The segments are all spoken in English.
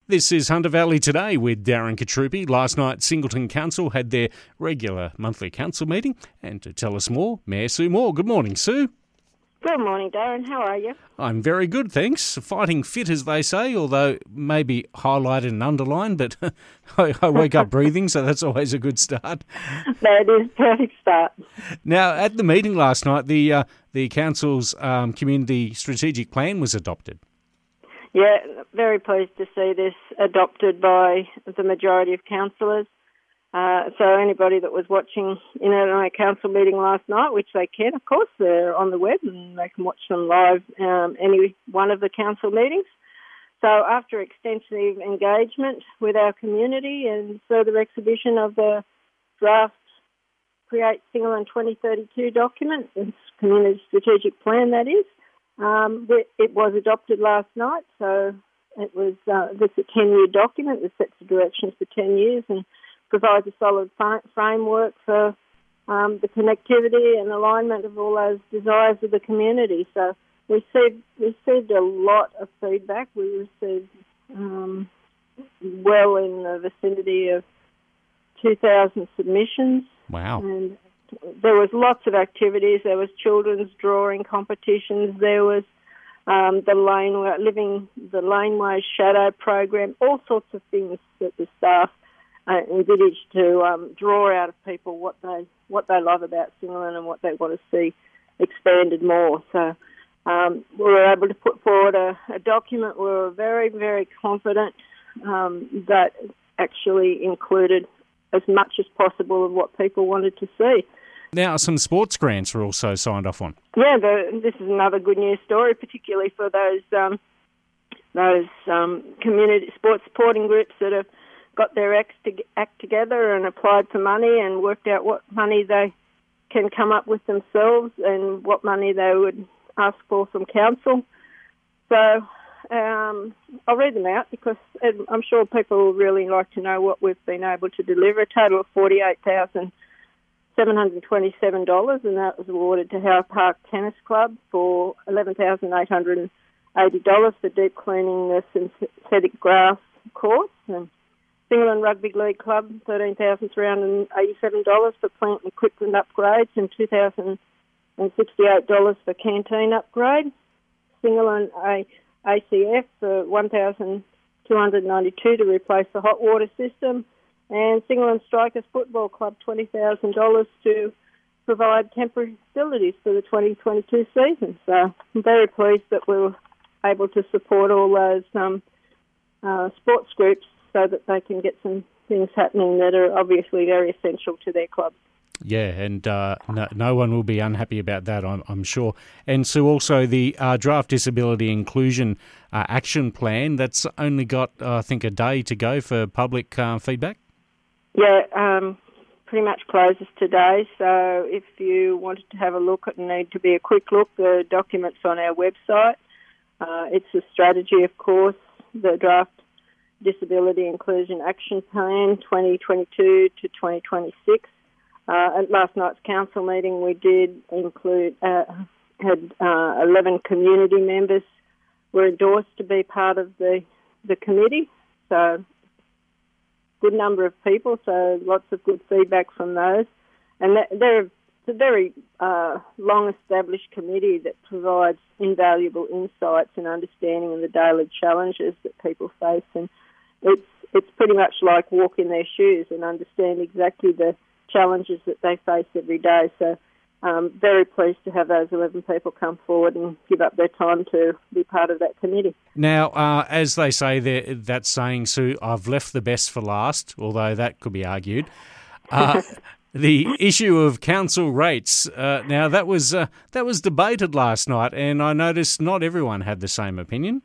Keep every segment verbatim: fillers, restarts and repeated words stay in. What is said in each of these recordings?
This is Hunter Valley Today with Darren Katrupi. Last night, Singleton Council had their regular monthly council meeting. And to tell us more, Mayor Sue Moore. Good morning, Sue. Good morning, Darren. How are you? I'm very good, thanks. Fighting fit, as they say, although maybe highlighted and underlined, but I, I wake up breathing, so that's always a good start. That is a perfect start. Now, at the meeting last night, the uh, the council's um, community strategic plan was adopted. Yeah, very pleased to see this adopted by the majority of councillors. Uh, so anybody that was watching in our council meeting last night, which they can, of course, they're on the web and they can watch them live um, any one of the council meetings. So after extensive engagement with our community and further exhibition of the draft Create Singleton twenty thirty-two document, the community strategic plan that is, Um, it was adopted last night, so it was uh, this a ten-year document that sets the directions for ten years and provides a solid f- framework for um, the connectivity and alignment of all those desires of the community. So we received, received a lot of feedback. We received um, well in the vicinity of two thousand submissions. Wow. And there was lots of activities. There was children's drawing competitions. There was um, the lane living the laneways shadow program. All sorts of things that the staff uh, envisaged to um, draw out of people what they what they love about Singleton and what they want to see expanded more. So um, we were able to put forward a, a document. We were very very confident um, that actually included as much as possible of what people wanted to see. Now, some sports grants were also signed off on. Yeah, the, this is another good news story, particularly for those um, those um, community sports supporting groups that have got their acts to, act together and applied for money and worked out what money they can come up with themselves and what money they would ask for from council. So um, I'll read them out because I'm sure people will really like to know what we've been able to deliver. A total of forty-eight thousand seven hundred twenty-seven dollars, and that was awarded to Howard Park Tennis Club for eleven thousand eight hundred eighty dollars for deep cleaning the synthetic grass courts, and Singleton Rugby League Club thirteen thousand three hundred eighty-seven dollars for plant and equipment upgrades and two thousand sixty-eight dollars for canteen upgrade. Singleton A- ACF for one thousand two hundred ninety-two dollars to replace the hot water system. And Singleton Strikers Football Club, twenty thousand dollars to provide temporary facilities for the twenty twenty-two season. So I'm very pleased that we were able to support all those um, uh, sports groups so that they can get some things happening that are obviously very essential to their clubs. Yeah, and uh, no, no one will be unhappy about that, I'm, I'm sure. And so also the uh, Draft Disability Inclusion uh, Action Plan, that's only got, uh, I think, a day to go for public uh, feedback? Yeah, um, pretty much closes today. So if you wanted to have a look, it need to be a quick look. The document's on our website. Uh, it's a strategy, of course, the Draft Disability Inclusion Action Plan twenty twenty-two to twenty twenty-six. Uh, at last night's council meeting, we did include uh, had uh, eleven community members were endorsed to be part of the the committee. So good number of people, so lots of good feedback from those. And that, they're it's a very uh, long-established committee that provides invaluable insights and understanding of the daily challenges that people face. And it's it's pretty much like walk in their shoes and understand exactly the challenges that they face every day. So um, very pleased to have those eleven people come forward and give up their time to be part of that committee. Now, uh, as they say, there, that saying, Sue, I've left the best for last, although that could be argued. Uh, the issue of council rates, uh, now that was uh, that was debated last night, and I noticed not everyone had the same opinion.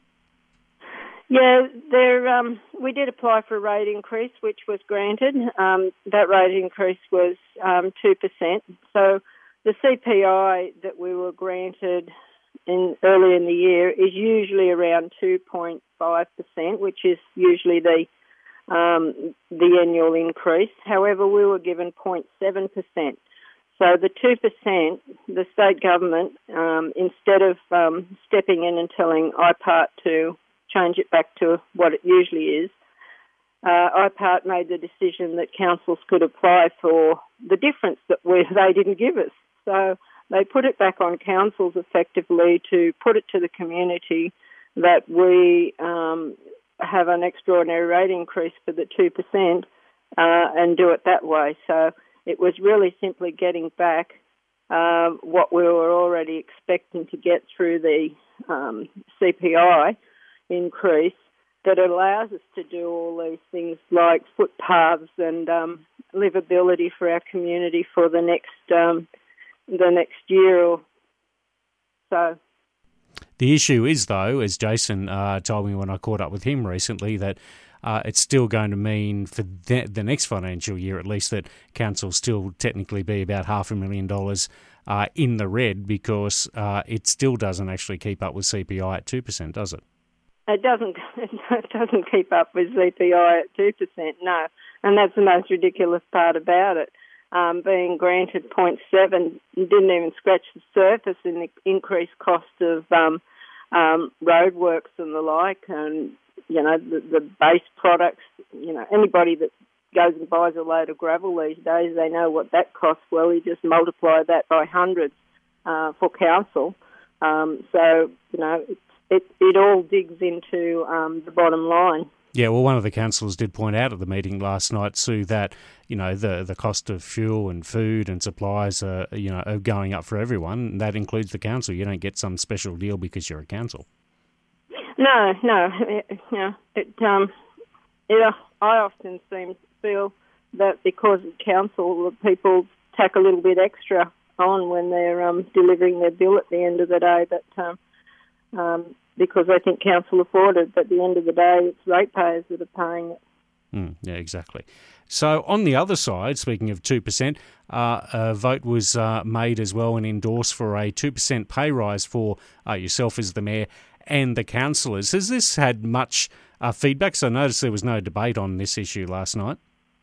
Yeah, there. Um, we did apply for a rate increase, which was granted. Um, that rate increase was um, two percent. So the C P I that we were granted in early in the year is usually around two point five percent, which is usually the um, the annual increase. However, we were given zero point seven percent. So the two percent, the state government, um, instead of um, stepping in and telling I P A R T to change it back to what it usually is. Uh, I P A T made the decision that councils could apply for the difference that we, they didn't give us. So they put it back on councils effectively to put it to the community that we um, have an extraordinary rate increase for the two percent uh, and do it that way. So it was really simply getting back um, what we were already expecting to get through the um, C P I increase, that allows us to do all these things like footpaths and um, livability for our community for the next um, the next year or so. The issue is, though, as Jason uh, told me when I caught up with him recently, that uh, it's still going to mean for the, the next financial year, at least, that council still technically be about half a million dollars uh, in the red, because uh, it still doesn't actually keep up with C P I at two percent, does it? It doesn't. It doesn't keep up with C P I at two percent. No, and that's the most ridiculous part about it. Um, being granted zero point seven, didn't even scratch the surface in the increased cost of um, um, roadworks and the like, and you know the, the base products. You know, anybody that goes and buys a load of gravel these days, they know what that costs. Well, you just multiply that by hundreds uh, for council. Um, so you know. It's, It it all digs into um, the bottom line. Yeah, well, one of the councillors did point out at the meeting last night, Sue, that you know the the cost of fuel and food and supplies are you know are going up for everyone. And that includes the council. You don't get some special deal because you're a council. No, no, it, you know, it um, it uh, I often seem feel that because of council, the people tack a little bit extra on when they're um, delivering their bill at the end of the day, but. Um, Um, because I think council afford it, but at the end of the day, it's ratepayers that are paying it. Mm, yeah, exactly. So on the other side, speaking of two percent, uh, a vote was uh, made as well and endorsed for a two percent pay rise for uh, yourself as the mayor and the councillors. Has this had much uh, feedback? So I noticed there was no debate on this issue last night.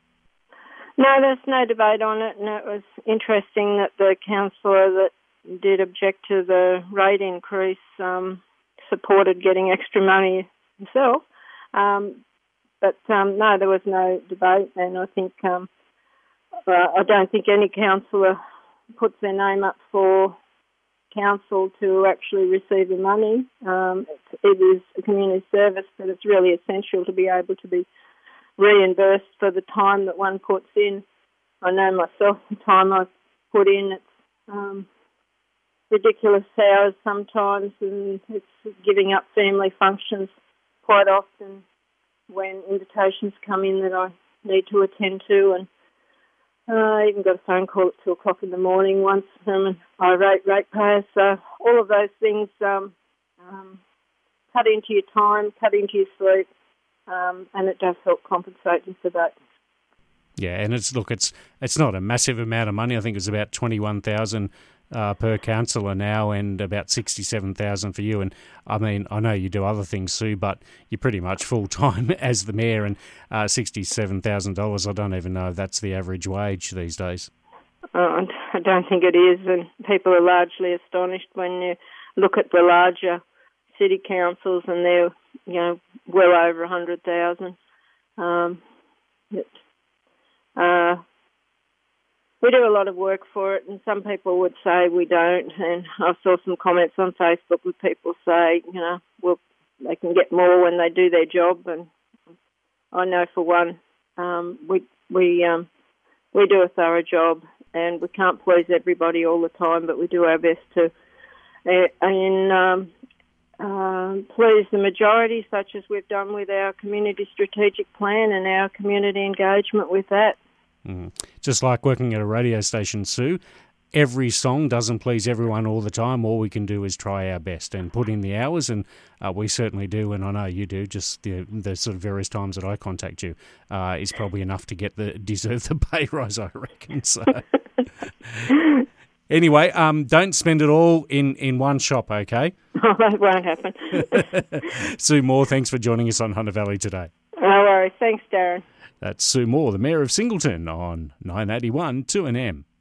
No, there's no debate on it, and it was interesting that the councillor that did object to the rate increase, um, supported getting extra money himself. Um, but um, no, there was no debate, and I think um, uh, I don't think any councillor puts their name up for council to actually receive the money. Um, it, it is a community service, but it's really essential to be able to be reimbursed for the time that one puts in. I know myself, the time I've put in, it's um, ridiculous hours sometimes, and it's giving up family functions quite often when invitations come in that I need to attend to, and uh, I even got a phone call at two o'clock in the morning once from an irate ratepayer. So all of those things um, um, cut into your time, cut into your sleep, um, and it does help compensate you for that. Yeah, and it's look, it's it's not a massive amount of money. I think it's about twenty-one thousand uh, per councillor now, and about sixty-seven thousand for you. And I mean, I know you do other things, Sue, but you're pretty much full time as the mayor, and uh, sixty-seven thousand dollars. I don't even know if that's the average wage these days. Oh, I don't think it is, and people are largely astonished when you look at the larger city councils, and they're you know well over a hundred thousand. Um, it, Uh, we do a lot of work for it, and some people would say we don't. And I saw some comments on Facebook with people say, you know, well, they can get more when they do their job. And I know for one, um, we we um, we do a thorough job, and we can't please everybody all the time, but we do our best to uh, and um, um, please the majority, such as we've done with our community strategic plan and our community engagement with that. Mm. Just like working at a radio station, Sue, every song doesn't please everyone all the time. All we can do is try our best and put in the hours, and uh, we certainly do, and I know you do. Just the, the sort of various times that I contact you uh, is probably enough to get the deserve the pay rise, I reckon. So. Anyway, um, don't spend it all in, in one shop, okay? Oh, that won't happen. Sue Moore, thanks for joining us on Hunter Valley today. No worries. Thanks, Darren. That's Sue Moore, the Mayor of Singleton, on nine eighty-one two N M.